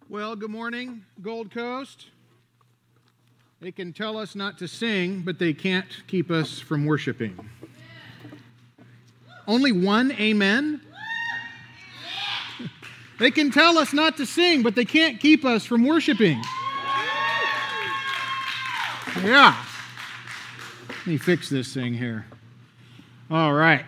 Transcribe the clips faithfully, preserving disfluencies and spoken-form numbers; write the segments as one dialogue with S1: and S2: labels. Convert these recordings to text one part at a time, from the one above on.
S1: Well, good morning, Gold Coast. They can tell us not to sing, but they can't keep us from worshiping. Only one amen? They can tell us not to sing, but they can't keep us from worshiping. Yeah. Let me fix this thing here. All right.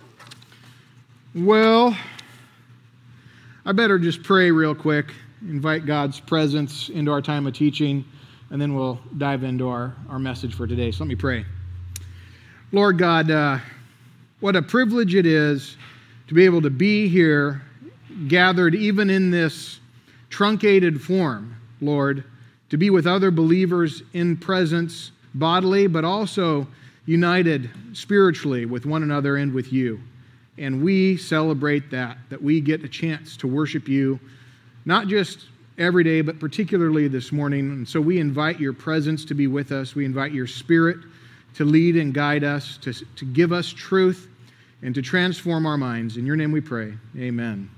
S1: Well, I better just pray real quick, invite God's presence into our time of teaching, and then we'll dive into our, our message for today. So let me pray. Lord God, uh, what a privilege it is to be able to be here, gathered even in this truncated form, Lord, to be with other believers in presence bodily, but also united spiritually with one another and with you. And we celebrate that, that we get a chance to worship you, not just every day, but particularly this morning. And so we invite your presence to be with us. We invite your Spirit to lead and guide us, to, to give us truth, and to transform our minds. In your name we pray. Amen.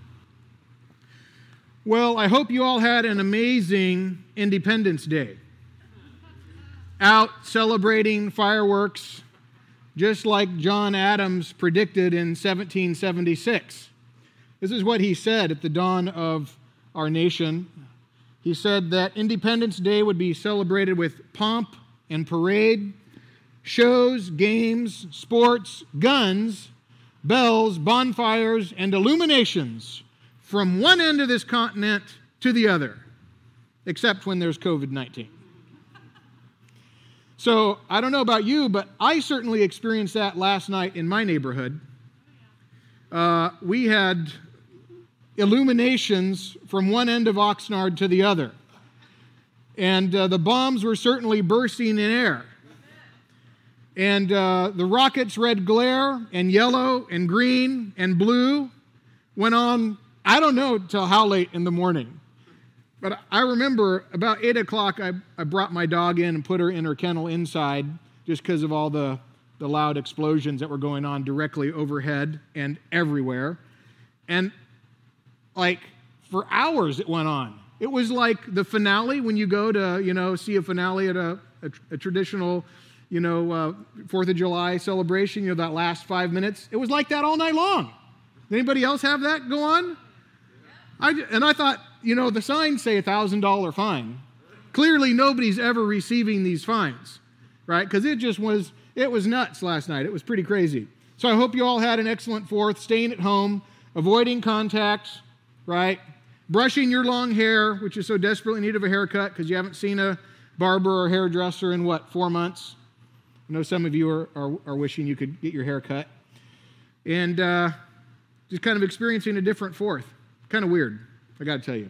S1: Well, I hope you all had an amazing Independence Day. Out celebrating fireworks, just like John Adams predicted in seventeen seventy-six. This is what he said at the dawn of our nation. He said that Independence Day would be celebrated with pomp and parade, shows, games, sports, guns, bells, bonfires, and illuminations from one end of this continent to the other, except when there's covid nineteen. So I don't know about you, but I certainly experienced that last night in my neighborhood. Uh, we had illuminations from one end of Oxnard to the other. And uh, the bombs were certainly bursting in air. And uh, the rockets' red glare and yellow and green and blue went on, I don't know till how late in the morning. But I remember about eight o'clock, I, I brought my dog in and put her in her kennel inside just because of all the, the loud explosions that were going on directly overhead and everywhere. And like for hours it went on. It was like the finale when you go to, you know, see a finale at a, a, a traditional, you know, uh, fourth of July celebration, you know, that last five minutes. It was like that all night long. Anybody else have that go on? I, and I thought, you know, the signs say a one thousand dollars fine. Clearly nobody's ever receiving these fines, right? Because it just was, it was nuts last night. It was pretty crazy. So I hope you all had an excellent fourth, staying at home, avoiding contacts, right? Brushing your long hair, which is so desperately in need of a haircut because you haven't seen a barber or hairdresser in, what, four months? I know some of you are, are, are wishing you could get your hair cut. And uh, just kind of experiencing a different fourth. Kind of weird, I got to tell you.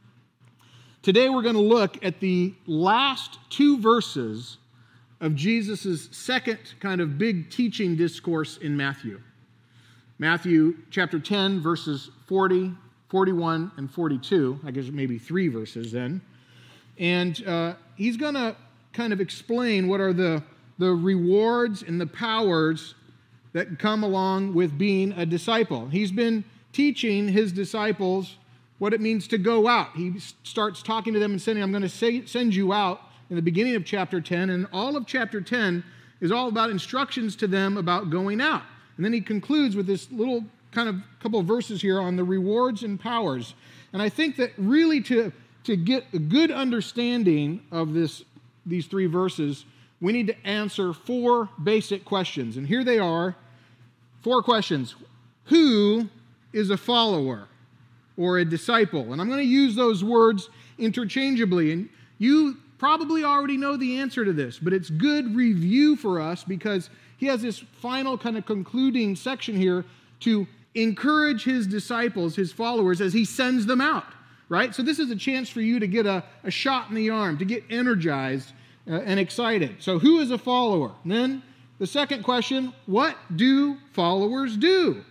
S1: Today we're going to look at the last two verses of Jesus' second kind of big teaching discourse in Matthew. Matthew chapter ten, verses forty, forty-one, and forty-two. I guess maybe three verses then. And uh, he's going to kind of explain what are the, the rewards and the powers that come along with being a disciple. He's been teaching his disciples what it means to go out. He starts talking to them and saying, I'm going to say, send you out in the beginning of chapter ten, and all of chapter ten is all about instructions to them about going out. And then he concludes with this little kind of couple of verses here on the rewards and powers. And I think that really to, to get a good understanding of this, these three verses, we need to answer four basic questions. And here they are, four questions. Who is a follower or a disciple? And I'm going to use those words interchangeably. And you probably already know the answer to this, but it's good review for us because he has this final kind of concluding section here to encourage his disciples, his followers, as he sends them out, right? So this is a chance for you to get a, a shot in the arm, to get energized uh, and excited. So who is a follower? And then the second question, what do followers do?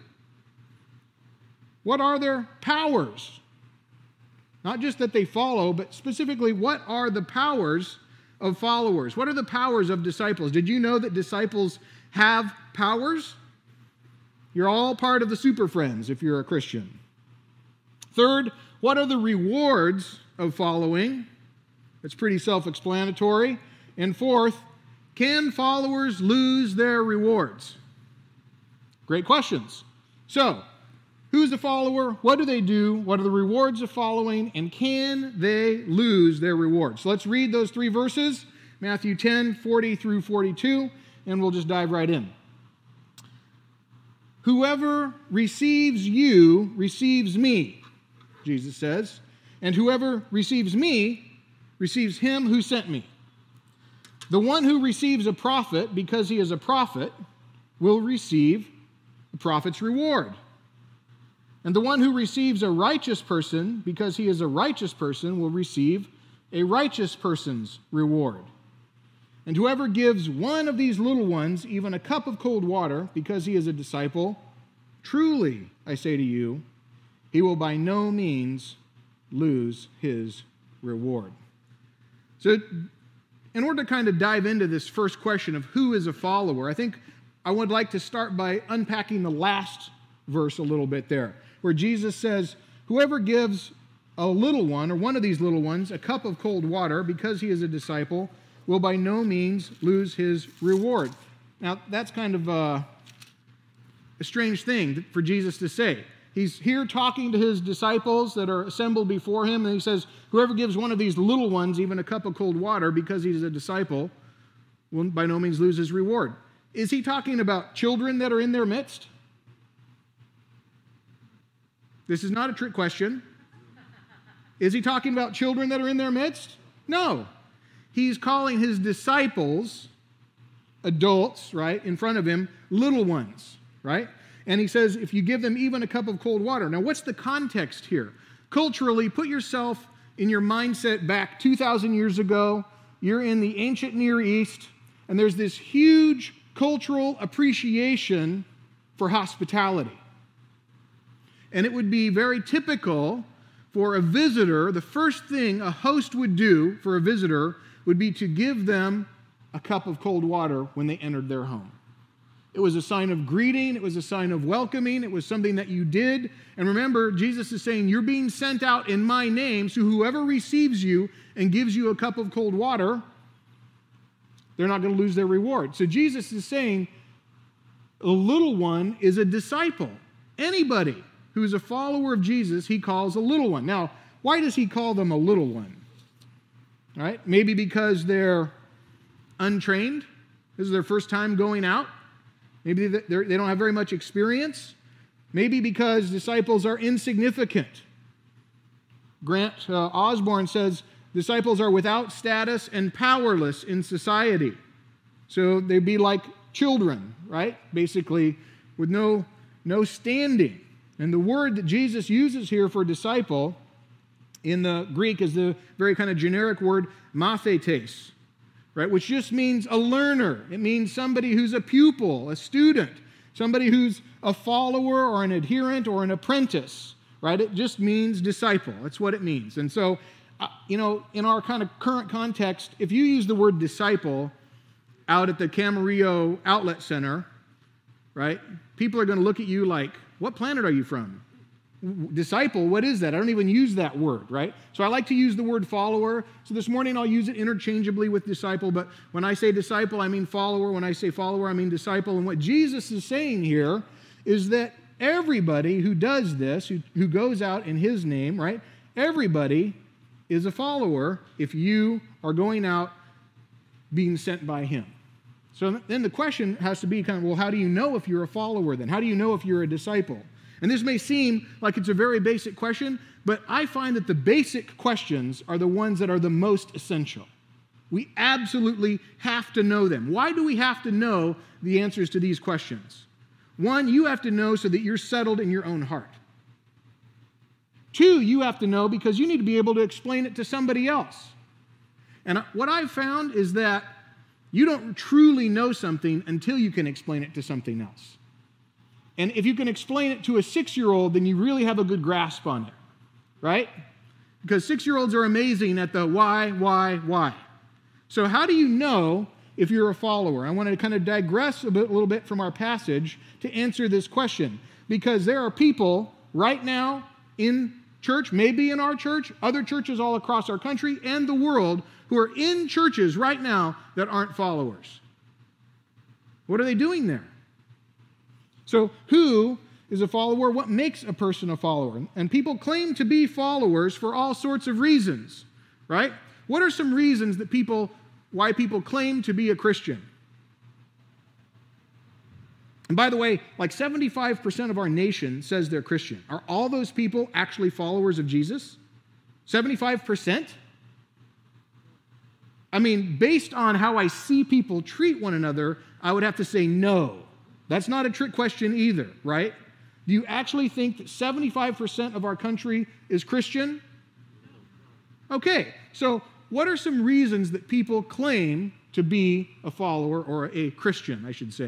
S1: What are their powers? Not just that they follow, but specifically, what are the powers of followers? What are the powers of disciples? Did you know that disciples have powers? You're all part of the Super Friends if you're a Christian. Third, what are the rewards of following? That's pretty self-explanatory. And fourth, can followers lose their rewards? Great questions. So, who's a follower? What do they do? What are the rewards of following? And can they lose their rewards? So let's read those three verses, Matthew ten, forty through forty-two, and we'll just dive right in. Whoever receives you receives me, Jesus says, and whoever receives me receives him who sent me. The one who receives a prophet because he is a prophet will receive the prophet's reward. And the one who receives a righteous person because he is a righteous person will receive a righteous person's reward. And whoever gives one of these little ones even a cup of cold water because he is a disciple, truly, I say to you, he will by no means lose his reward. So, in order to kind of dive into this first question of who is a follower, I think I would like to start by unpacking the last verse a little bit there, where Jesus says, whoever gives a little one, or one of these little ones, a cup of cold water because he is a disciple, will by no means lose his reward. Now, that's kind of a, a strange thing for Jesus to say. He's here talking to his disciples that are assembled before him, and he says, whoever gives one of these little ones even a cup of cold water because he's a disciple will by no means lose his reward. Is he talking about children that are in their midst? This is not a trick question. Is he talking about children that are in their midst? No. He's calling his disciples, adults, right, in front of him, little ones, right? And he says, if you give them even a cup of cold water. Now, what's the context here? Culturally, put yourself in your mindset back two thousand years ago. You're in the ancient Near East, and there's this huge cultural appreciation for hospitality. And it would be very typical for a visitor, the first thing a host would do for a visitor would be to give them a cup of cold water when they entered their home. It was a sign of greeting. It was a sign of welcoming. It was something that you did. And remember, Jesus is saying, you're being sent out in my name, so whoever receives you and gives you a cup of cold water, they're not going to lose their reward. So Jesus is saying, a little one is a disciple. Anybody who is a follower of Jesus, he calls a little one. Now, why does he call them a little one? All right, maybe because they're untrained. This is their first time going out. Maybe they don't have very much experience. Maybe because disciples are insignificant. Grant uh, Osborne says disciples are without status and powerless in society. So they'd be like children, right? Basically, with no, no standing. And the word that Jesus uses here for disciple in the Greek is the very kind of generic word mathetes, right? Which just means a learner. It means somebody who's a pupil, a student, somebody who's a follower or an adherent or an apprentice, right? It just means disciple. That's what it means. And so, uh, you know, in our kind of current context, if you use the word disciple out at the Camarillo Outlet Center, right, people are going to look at you like, what planet are you from? Disciple, what is that? I don't even use that word, right? So I like to use the word follower. So this morning I'll use it interchangeably with disciple, but when I say disciple, I mean follower. When I say follower, I mean disciple. And what Jesus is saying here is that everybody who does this, who, who goes out in his name, right? Everybody is a follower if you are going out being sent by him. So then the question has to be kind of, well, how do you know if you're a follower then? How do you know if you're a disciple? And this may seem like it's a very basic question, but I find that the basic questions are the ones that are the most essential. We absolutely have to know them. Why do we have to know the answers to these questions? One, you have to know so that you're settled in your own heart. Two, you have to know because you need to be able to explain it to somebody else. And what I've found is that you don't truly know something until you can explain it to something else. And if you can explain it to a six-year-old, then you really have a good grasp on it, right? Because six-year-olds are amazing at the why, why, why. So how do you know if you're a follower? I want to kind of digress a, bit, a little bit from our passage to answer this question. Because there are people right now in church, maybe in our church, other churches all across our country and the world who are in churches right now that aren't followers. What are they doing there? So who is a follower? What makes a person a follower? And people claim to be followers for all sorts of reasons, right? What are some reasons that people, why people claim to be a Christian? And by the way, like seventy-five percent of our nation says they're Christian. Are all those people actually followers of Jesus? seventy-five percent? I mean, based on how I see people treat one another, I would have to say no. That's not a trick question either, right? Do you actually think that seventy-five percent of our country is Christian? Okay, so what are some reasons that people claim to be a follower or a Christian, I should say?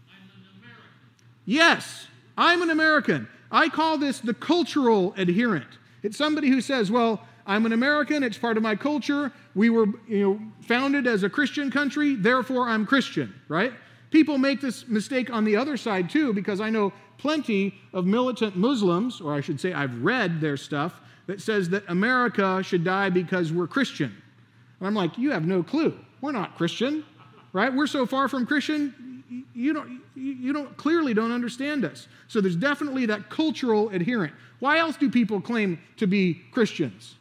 S1: Yes, I'm an American. I call this the cultural adherent. It's somebody who says, well, I'm an American, it's part of my culture. We were, you know, founded as a Christian country, therefore I'm Christian, right? People make this mistake on the other side too, because I know plenty of militant Muslims, or I should say I've read their stuff, that says that America should die because we're Christian. And I'm like, you have no clue. We're not Christian, right? We're so far from Christian, you don't, you don't clearly don't understand us. So there's definitely that cultural adherent. Why else do people claim to be Christians?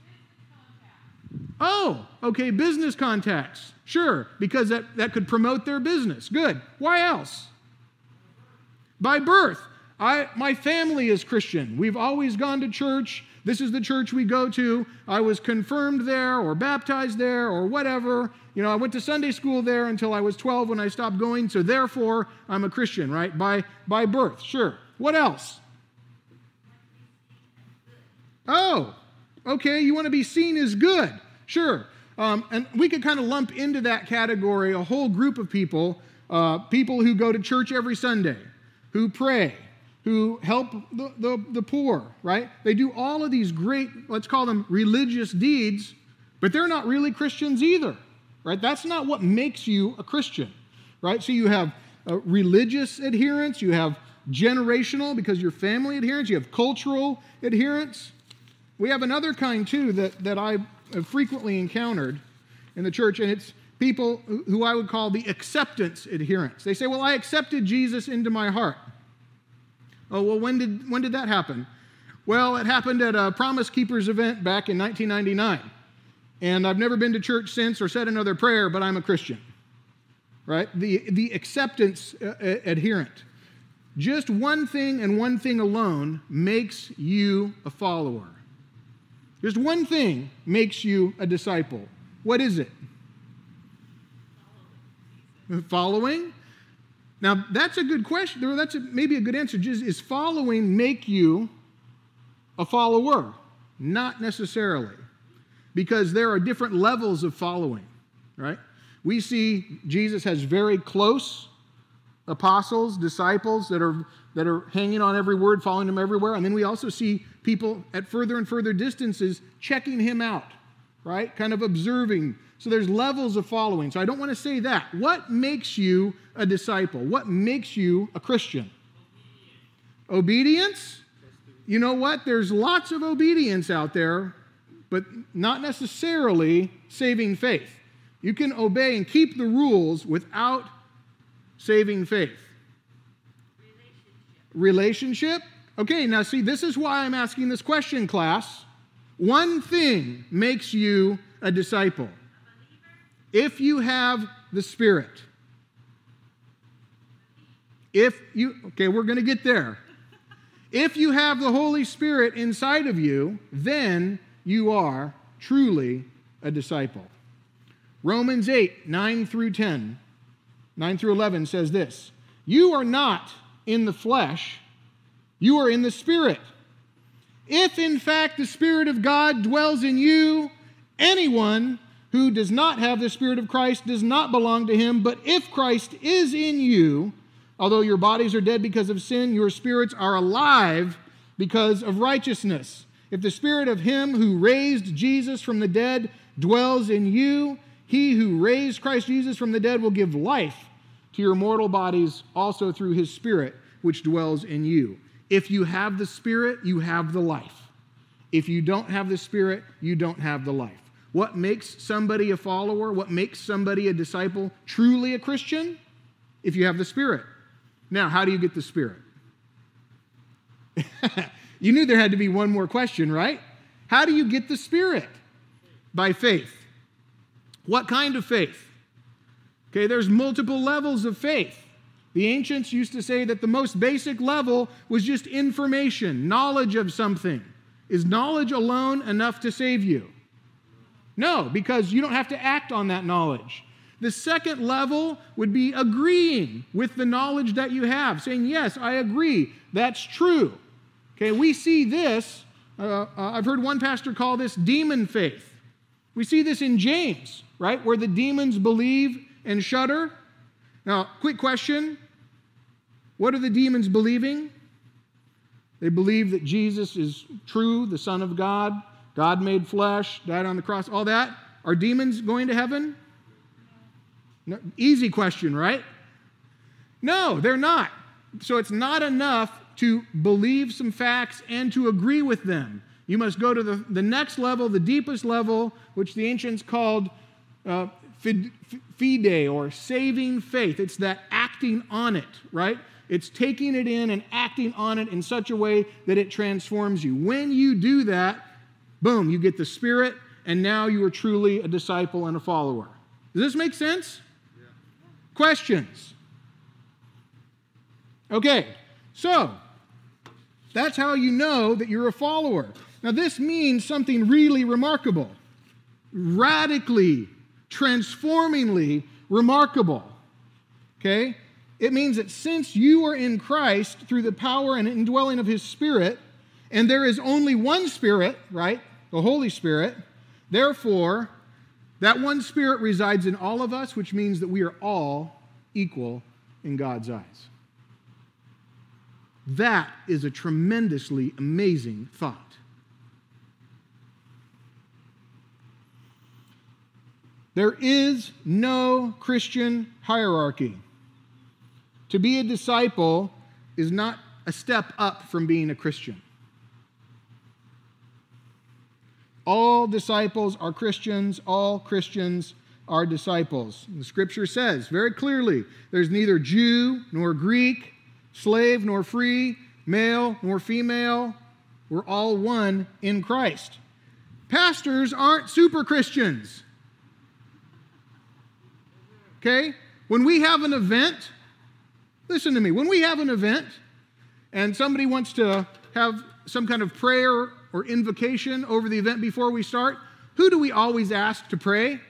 S1: Oh, okay, business contacts. Sure, because that, that could promote their business. Good. Why else? By birth. I, my family is Christian. We've always gone to church. This is the church we go to. I was confirmed there or baptized there or whatever. You know, I went to Sunday school there until I was twelve when I stopped going, so therefore I'm a Christian, right? By, by birth, sure. What else? Oh, okay, you want to be seen as good. Sure. Um, and we could kind of lump into that category a whole group of people, uh, people who go to church every Sunday, who pray, who help the, the, the poor, right? They do all of these great, let's call them religious deeds, but they're not really Christians either, right? That's not what makes you a Christian, right? So you have uh, religious adherence, you have generational because you're family adherence, you have cultural adherence. We have another kind too that, that I have frequently encountered in the church, and it's people who I would call the acceptance adherents. They say, well, I accepted Jesus into my heart. Oh, well, when did when did that happen? Well, it happened at a Promise Keepers event back in nineteen ninety-nine. And I've never been to church since or said another prayer, but I'm a Christian. Right? The, the acceptance uh, adherent. Just one thing and one thing alone makes you a follower. Just one thing makes you a disciple. What is it? Following? Now, that's a good question. That's a, maybe a good answer. Just, is following make you a follower? Not necessarily. Because there are different levels of following, right? We see Jesus has very close apostles, disciples that are, that are hanging on every word, following him everywhere. And then we also see people at further and further distances checking him out, right? Kind of observing. So there's levels of following. So I don't want to say that. What makes you a disciple? What makes you a Christian? Obedience? You know what? There's lots of obedience out there, but not necessarily saving faith. You can obey and keep the rules without saving faith. Relationship? Relationship? Okay, now see, this is why I'm asking this question, class. One thing makes you a disciple. If you have the Spirit. If you, okay, we're going to get there. If you have the Holy Spirit inside of you, then you are truly a disciple. Romans eight, nine through ten, nine through eleven says this: you are not in the flesh, you are in the Spirit. If in fact the Spirit of God dwells in you, anyone who does not have the Spirit of Christ does not belong to him. But if Christ is in you, although your bodies are dead because of sin, your spirits are alive because of righteousness. If the Spirit of him who raised Jesus from the dead dwells in you, he who raised Christ Jesus from the dead will give life to your mortal bodies also through his Spirit which dwells in you. If you have the Spirit, you have the life. If you don't have the Spirit, you don't have the life. What makes somebody a follower? What makes somebody a disciple? Truly a Christian? If you have the Spirit. Now, how do you get the Spirit? You knew there had to be one more question, right? How do you get the Spirit? By faith. What kind of faith? Okay, there's multiple levels of faith. The ancients used to say that the most basic level was just information, knowledge of something. Is knowledge alone enough to save you? No, because you don't have to act on that knowledge. The second level would be agreeing with the knowledge that you have, saying, yes, I agree, that's true. Okay, we see this, uh, uh, I've heard one pastor call this demon faith. We see this in James, right, where the demons believe and shudder. Now, quick question. What are the demons believing? They believe that Jesus is true, the Son of God, God made flesh, died on the cross, all that. Are demons going to heaven? No, easy question, right? No, they're not. So it's not enough to believe some facts and to agree with them. You must go to the, the next level, the deepest level, which the ancients called uh, fide, or saving faith. It's that acting on it, right? It's taking it in and acting on it in such a way that it transforms you. When you do that, boom, you get the Spirit, and now you are truly a disciple and a follower. Does this make sense? Yeah. Questions? Okay, so that's how you know that you're a follower. Now, this means something really remarkable, radically, transformingly remarkable. Okay? It means that since you are in Christ through the power and indwelling of His Spirit, and there is only one Spirit, right? The Holy Spirit. Therefore, that one Spirit resides in all of us, which means that we are all equal in God's eyes. That is a tremendously amazing thought. There is no Christian hierarchy. To be a disciple is not a step up from being a Christian. All disciples are Christians. All Christians are disciples. The Scripture says very clearly, there's neither Jew nor Greek, slave nor free, male nor female. We're all one in Christ. Pastors aren't super Christians. Okay? When we have an event, listen to me, when we have an event and somebody wants to have some kind of prayer or invocation over the event before we start, who do we always ask to pray?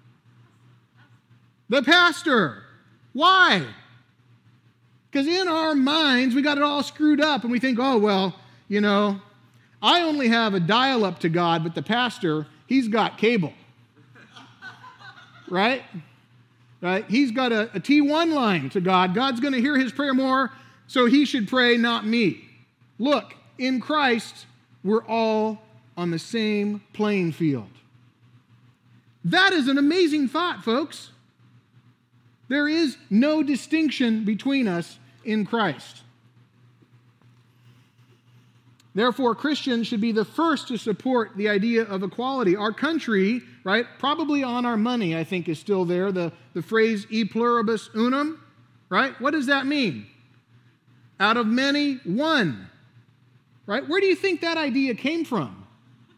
S1: The pastor. Why? Because in our minds, we got it all screwed up and we think, oh, well, you know, I only have a dial-up to God, but the pastor, he's got cable. Right? Right? He's got a, a T one line to God. God's going to hear his prayer more, so he should pray, not me. Look, in Christ, we're all on the same playing field. That is an amazing thought, folks. There is no distinction between us in Christ. Therefore, Christians should be the first to support the idea of equality. Our country, right, probably on our money, I think, is still there, the, the phrase e pluribus unum, right? What does that mean? Out of many, one. Right? Where do you think that idea came from?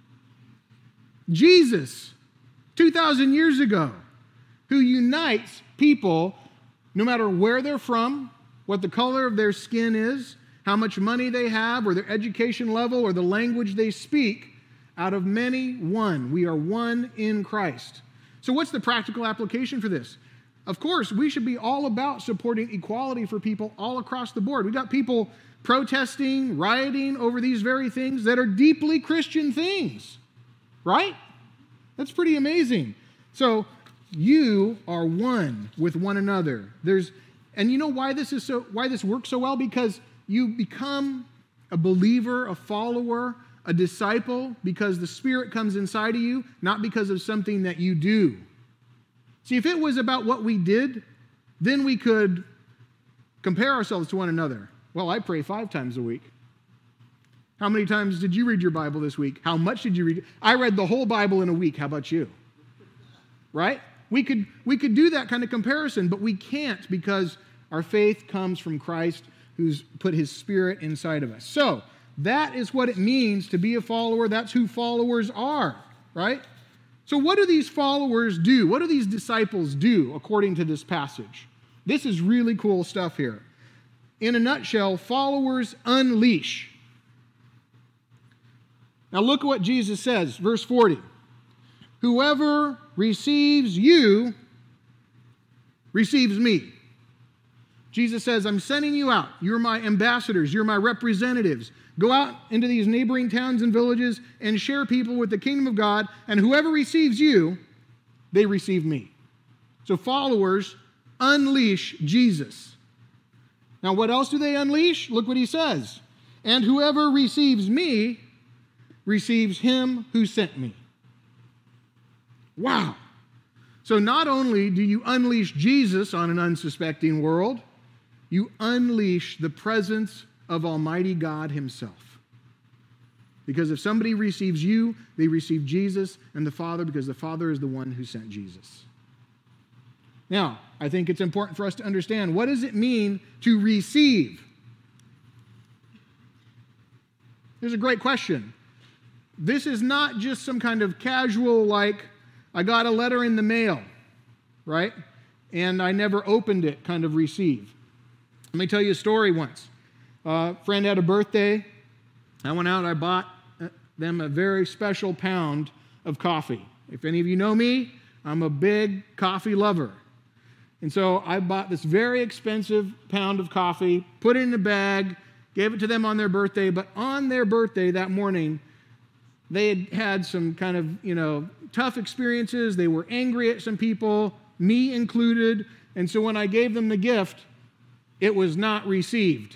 S1: Jesus, two thousand years ago, who unites people no matter where they're from, what the color of their skin is, how much money they have, or their education level, or the language they speak. Out of many, one. We are one in Christ. So what's the practical application for this? Of course, we should be all about supporting equality for people all across the board. We've got people protesting, rioting over these very things that are deeply Christian things, right? That's pretty amazing. So you are one with one another. There's, and you know why this is so, why this works so well? Because you become a believer, a follower, a disciple, because the Spirit comes inside of you, not because of something that you do. See, if it was about what we did, then we could compare ourselves to one another. Well, I pray five times a week. How many times did you read your Bible this week? How much did you read? I read the whole Bible in a week. How about you? Right? We could, we could do that kind of comparison, but we can't because our faith comes from Christ who's put his Spirit inside of us. So that is what it means to be a follower. That's who followers are, right? So what do these followers do? What do these disciples do according to this passage? This is really cool stuff here. In a nutshell, followers unleash. Now look at what Jesus says, verse forty. Whoever receives you receives me. Jesus says, I'm sending you out. You're my ambassadors. You're my representatives. Go out into these neighboring towns and villages and share people with the kingdom of God. And whoever receives you, they receive me. So followers unleash Jesus. Now what else do they unleash? Look what he says. And whoever receives me receives him who sent me. Wow. So not only do you unleash Jesus on an unsuspecting world, you unleash the presence of Almighty God himself. Because if somebody receives you, they receive Jesus and the Father, because the Father is the one who sent Jesus. Now, I think it's important for us to understand, what does it mean to receive? Here's a great question. This is not just some kind of casual, like, I got a letter in the mail, right? And I never opened it kind of receive. Let me tell you a story once. A friend had a birthday. I went out and I bought them a very special pound of coffee. If any of you know me, I'm a big coffee lover. And so I bought this very expensive pound of coffee, put it in a bag, gave it to them on their birthday. But on their birthday that morning, they had had some kind of, you know, tough experiences. They were angry at some people, me included. And so when I gave them the gift, it was not received.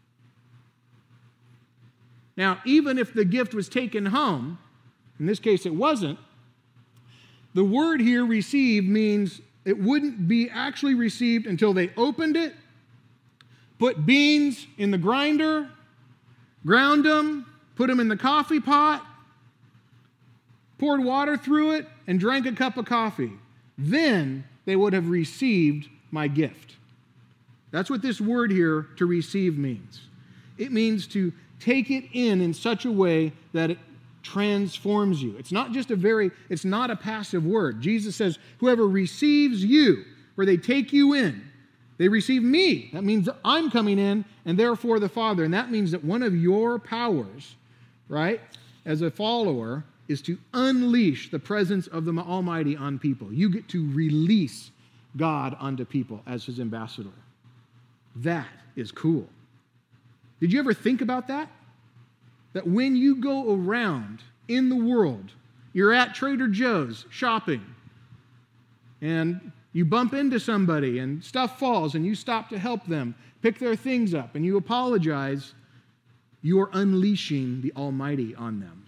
S1: Now, even if the gift was taken home, in this case it wasn't, the word here, receive, means it wouldn't be actually received until they opened it, put beans in the grinder, ground them, put them in the coffee pot, poured water through it, and drank a cup of coffee. Then they would have received my gift. That's what this word here, to receive, means. It means to take it in in such a way that it transforms you. It's not just a very, it's not a passive word. Jesus says, whoever receives you, where they take you in, they receive me. That means that I'm coming in, and therefore the Father. And that means that one of your powers, right, as a follower, is to unleash the presence of the Almighty on people. You get to release God onto people as his ambassador. That is cool. Did you ever think about that? That when you go around in the world, you're at Trader Joe's shopping, and you bump into somebody and stuff falls and you stop to help them pick their things up and you apologize, you're unleashing the Almighty on them.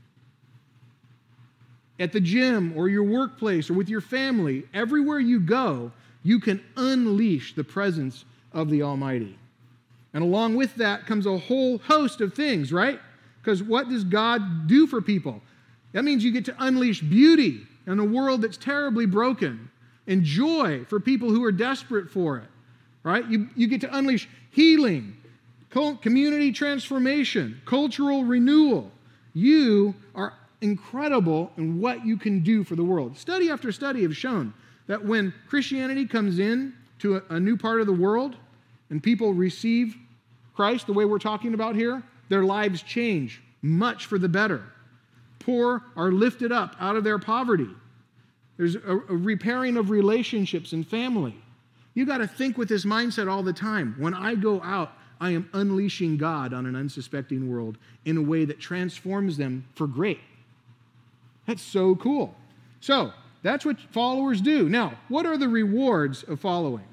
S1: At the gym or your workplace or with your family, everywhere you go, you can unleash the presence of the Almighty. And along with that comes a whole host of things, right? Because what does God do for people? That means you get to unleash beauty in a world that's terribly broken, and joy for people who are desperate for it, right? You, you get to unleash healing, community transformation, cultural renewal. You are incredible in what you can do for the world. Study after study have shown that when Christianity comes in to a, a new part of the world and people receive Christ the way we're talking about here, their lives change much for the better. Poor are lifted up out of their poverty. There's a, a repairing of relationships and family. You got to think with this mindset all the time. When I go out, I am unleashing God on an unsuspecting world in a way that transforms them for great. That's so cool. So, that's what followers do. Now, what are the rewards of following?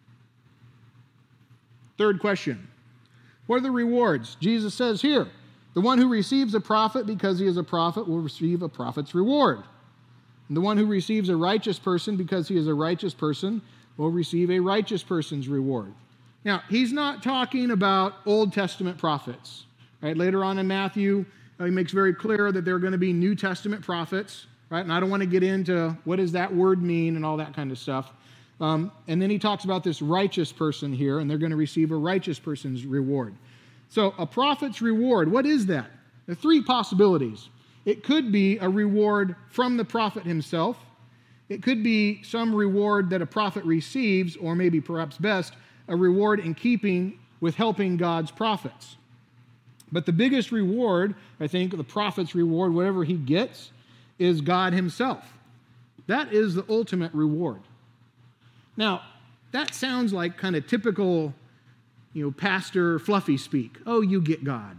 S1: Third question. What are the rewards? Jesus says here, the one who receives a prophet because he is a prophet will receive a prophet's reward. And the one who receives a righteous person because he is a righteous person will receive a righteous person's reward. Now, he's not talking about Old Testament prophets, Right? Later on in Matthew, uh, he makes very clear that there are going to be New Testament prophets. Right? And I don't want to get into what does that word mean and all that kind of stuff. Um, and then he talks about this righteous person here, and they're going to receive a righteous person's reward. So a prophet's reward, what is that? There are three possibilities. It could be a reward from the prophet himself. It could be some reward that a prophet receives, or maybe perhaps best, a reward in keeping with helping God's prophets. But the biggest reward, I think, the prophet's reward, whatever he gets, is God himself. That is the ultimate reward. Now, that sounds like kind of typical, you know, pastor fluffy speak. Oh, you get God.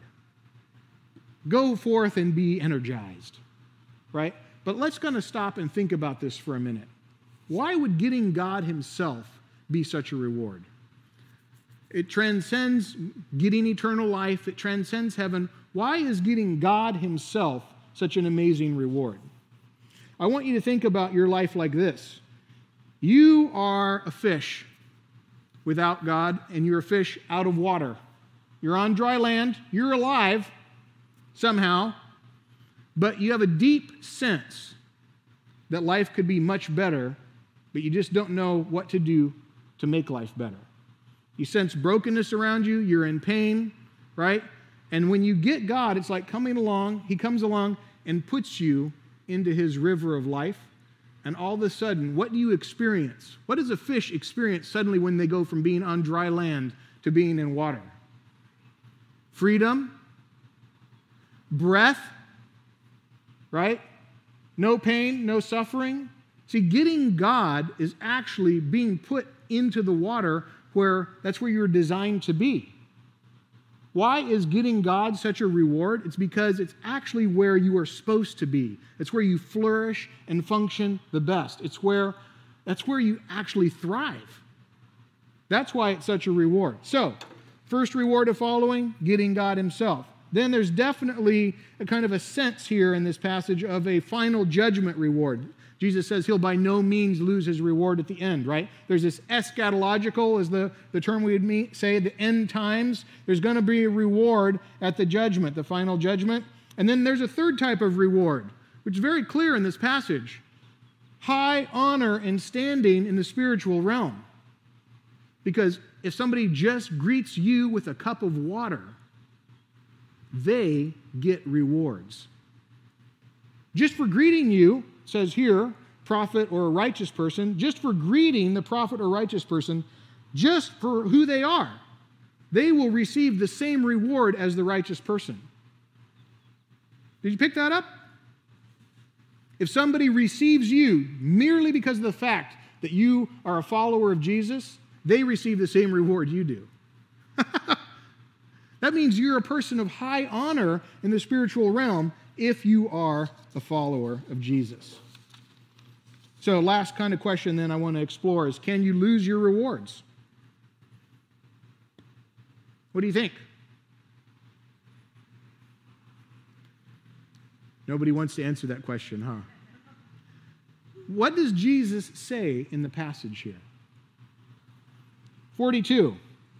S1: Go forth and be energized, right? But let's kind of stop and think about this for a minute. Why would getting God himself be such a reward? It transcends getting eternal life. It transcends heaven. Why is getting God himself such an amazing reward? I want you to think about your life like this. You are a fish without God, and you're a fish out of water. You're on dry land. You're alive somehow, but you have a deep sense that life could be much better, but you just don't know what to do to make life better. You sense brokenness around you. You're in pain, right? And when you get God, it's like coming along. He comes along and puts you into his river of life. And all of a sudden, what do you experience? What does a fish experience suddenly when they go from being on dry land to being in water? Freedom, breath, right? No pain, no suffering. See, getting God is actually being put into the water where that's where you're designed to be. Why is getting God such a reward? It's because it's actually where you are supposed to be. It's where you flourish and function the best. It's where, that's where you actually thrive. That's why it's such a reward. So, first reward of following, getting God himself. Then there's definitely a kind of a sense here in this passage of a final judgment reward. Jesus says he'll by no means lose his reward at the end, right? There's this eschatological, is the, the term we would mean, say, the end times. There's going to be a reward at the judgment, the final judgment. And then there's a third type of reward, which is very clear in this passage. High honor and standing in the spiritual realm. Because if somebody just greets you with a cup of water, they get rewards. Just for greeting you, says here, prophet or a righteous person, just for greeting the prophet or righteous person, just for who they are, they will receive the same reward as the righteous person. Did you pick that up? If somebody receives you merely because of the fact that you are a follower of Jesus, they receive the same reward you do. That means you're a person of high honor in the spiritual realm if you are a follower of Jesus. So last kind of question then I want to explore is, can you lose your rewards? What do you think? Nobody wants to answer that question, huh? What does Jesus say in the passage here? forty-two.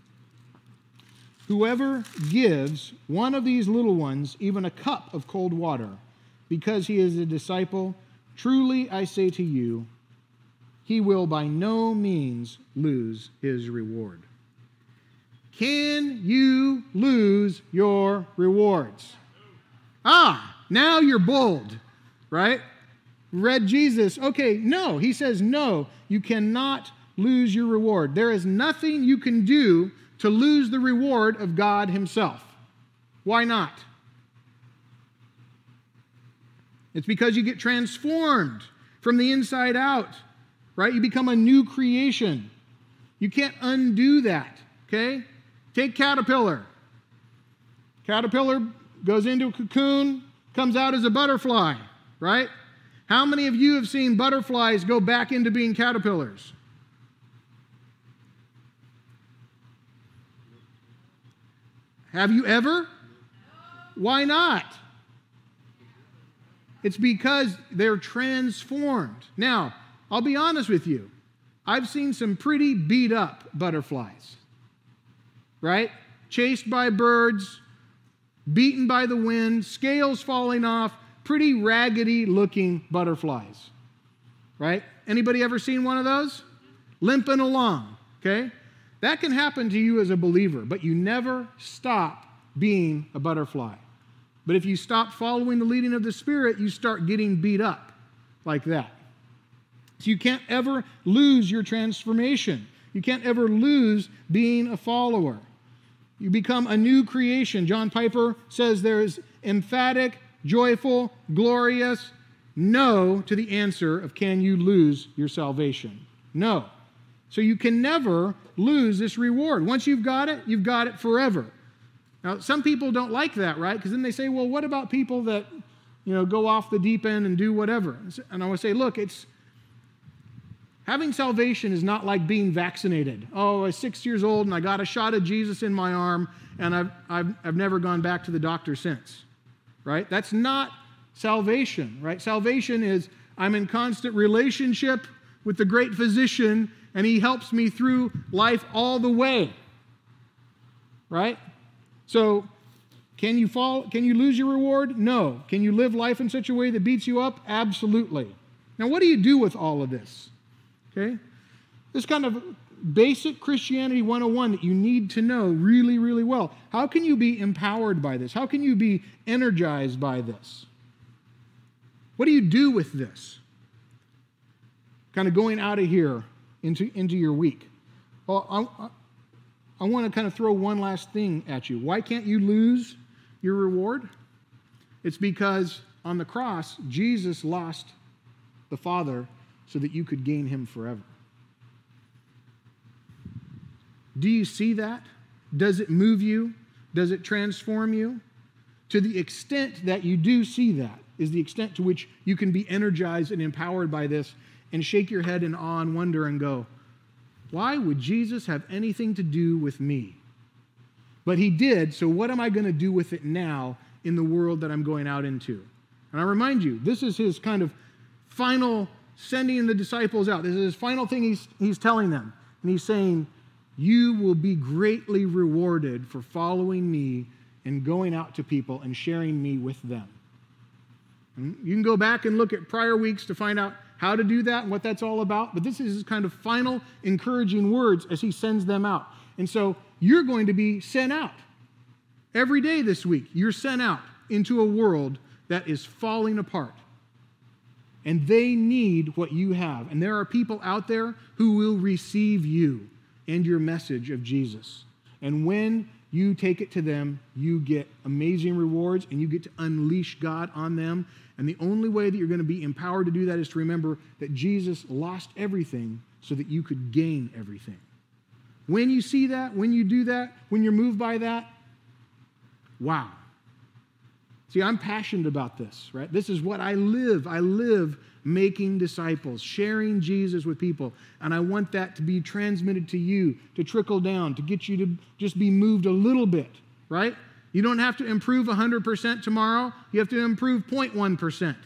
S1: Whoever gives one of these little ones even a cup of cold water, because he is a disciple, truly I say to you, he will by no means lose his reward. Can you lose your rewards? Ah, now you're bold, right? Read Jesus. Okay, no. He says, no, you cannot lose your reward. There is nothing you can do to lose the reward of God himself. Why not? It's because you get transformed from the inside out, right? You become a new creation. You can't undo that, okay? Take caterpillar. Caterpillar goes into a cocoon, comes out as a butterfly, right? How many of you have seen butterflies go back into being caterpillars? Have you ever? Why not? It's because they're transformed. Now, I'll be honest with you. I've seen some pretty beat up butterflies, right? Chased by birds, beaten by the wind, scales falling off, pretty raggedy looking butterflies, right? Anybody ever seen one of those? Limping along, okay? That can happen to you as a believer, but you never stop being a butterfly. But if you stop following the leading of the Spirit, you start getting beat up like that. So you can't ever lose your transformation. You can't ever lose being a follower. You become a new creation. John Piper says there is emphatic, joyful, glorious no to the answer of can you lose your salvation? No. So you can never lose this reward. Once you've got it, you've got it forever. Now, some people don't like that, right? Because then they say, well, what about people that, you know, go off the deep end and do whatever? And I would say, look, it's having salvation is not like being vaccinated. Oh, I was six years old and I got a shot of Jesus in my arm and I've, I've, I've never gone back to the doctor since, right? That's not salvation, right? Salvation is I'm in constant relationship with the great physician and he helps me through life all the way, right? So can you fall? Can you lose your reward? No. Can you live life in such a way that beats you up? Absolutely. Now, what do you do with all of this? Okay? This kind of basic Christianity one oh one that you need to know really, really well. How can you be empowered by this? How can you be energized by this? What do you do with this? Kind of going out of here into, into your week. Well, I, I want to kind of throw one last thing at you. Why can't you lose your reward? It's because on the cross, Jesus lost the Father so that you could gain him forever. Do you see that? Does it move you? Does it transform you? To the extent that you do see that is the extent to which you can be energized and empowered by this and shake your head in awe and wonder and go, why would Jesus have anything to do with me? But he did, so what am I going to do with it now in the world that I'm going out into? And I remind you, this is his kind of final sending the disciples out. This is his final thing he's, he's telling them. And he's saying, you will be greatly rewarded for following me and going out to people and sharing me with them. And you can go back and look at prior weeks to find out how to do that and what that's all about. But this is his kind of final encouraging words as he sends them out. And so you're going to be sent out. Every day this week, you're sent out into a world that is falling apart. And they need what you have. And there are people out there who will receive you and your message of Jesus. And when you take it to them, you get amazing rewards and you get to unleash God on them. And the only way that you're going to be empowered to do that is to remember that Jesus lost everything so that you could gain everything. When you see that, when you do that, when you're moved by that, wow. See, I'm passionate about this, right? This is what I live. I live making disciples, sharing Jesus with people. And I want that to be transmitted to you, to trickle down, to get you to just be moved a little bit, right? You don't have to improve one hundred percent tomorrow. You have to improve zero point one percent.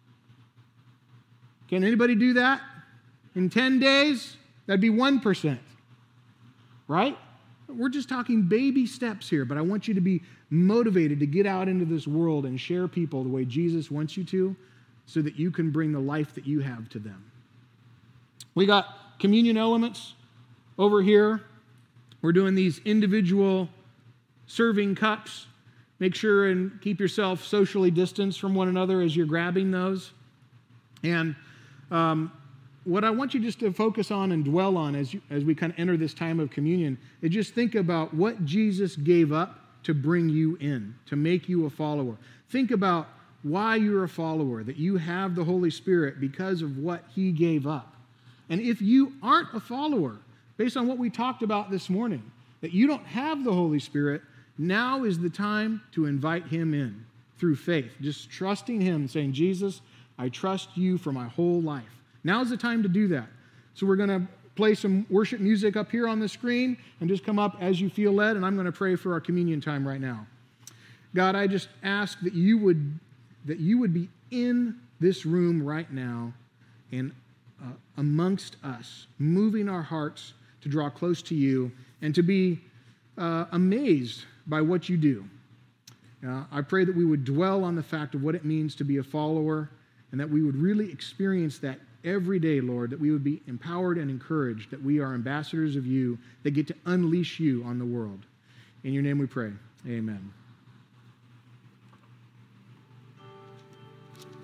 S1: Can anybody do that? In ten days, that'd be one percent, right? We're just talking baby steps here, but I want you to be motivated to get out into this world and share people the way Jesus wants you to so that you can bring the life that you have to them. We got communion elements over here. We're doing these individual serving cups. Make sure and keep yourself socially distanced from one another as you're grabbing those. And um, what I want you just to focus on and dwell on as, you, as we kind of enter this time of communion is just think about what Jesus gave up to bring you in, to make you a follower. Think about why you're a follower, that you have the Holy Spirit because of what he gave up. And if you aren't a follower, based on what we talked about this morning, that you don't have the Holy Spirit, now is the time to invite him in through faith, just trusting him, saying, Jesus, I trust you for my whole life. Now's the time to do that. So we're going to play some worship music up here on the screen and just come up as you feel led, and I'm going to pray for our communion time right now. God, I just ask that you would that you would be in this room right now and uh, amongst us, moving our hearts to draw close to you and to be uh, amazed by what you do. Uh, I pray that we would dwell on the fact of what it means to be a follower, and that we would really experience that every day, Lord, that we would be empowered and encouraged, that we are ambassadors of you that get to unleash you on the world. In your name we pray. Amen.